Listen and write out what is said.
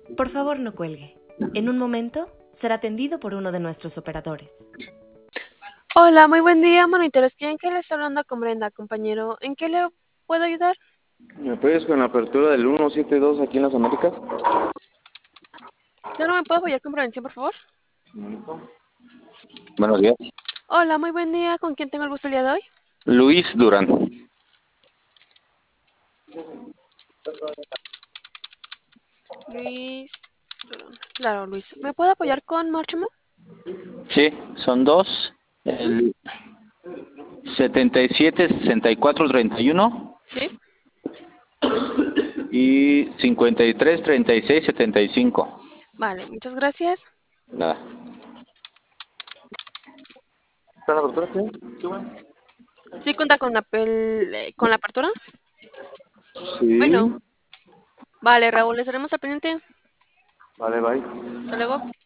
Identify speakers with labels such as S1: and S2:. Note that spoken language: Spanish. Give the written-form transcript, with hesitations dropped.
S1: Por favor, no cuelgue. En un momento será atendido por uno de nuestros operadores.
S2: Hola, muy buen día, monitores. ¿Quién que le está hablando con Brenda, compañero? ¿En qué le puedo ayudar?
S3: ¿Me apoyas con la apertura del 172 aquí en las Américas?
S2: ¿No me puedo apoyar con prevención, por favor?
S3: Buenos días.
S2: Hola, muy buen día. ¿Con quién tengo el gusto el día de hoy?
S3: Luis Durán.
S2: Luis. Claro, Luis. ¿Me puedo apoyar con Máximo?
S3: Sí, son dos. El 77-64-31
S2: Sí.
S3: y 53-36-75.
S2: Vale, muchas gracias.
S3: Nada. ¿Está la apertura? Sí. Sí, bueno.
S2: ¿Sí cuenta con con la apertura?
S3: Sí.
S2: Bueno, vale, Raúl, le estaremos al pendiente.
S3: Vale, bye.
S2: Hasta luego.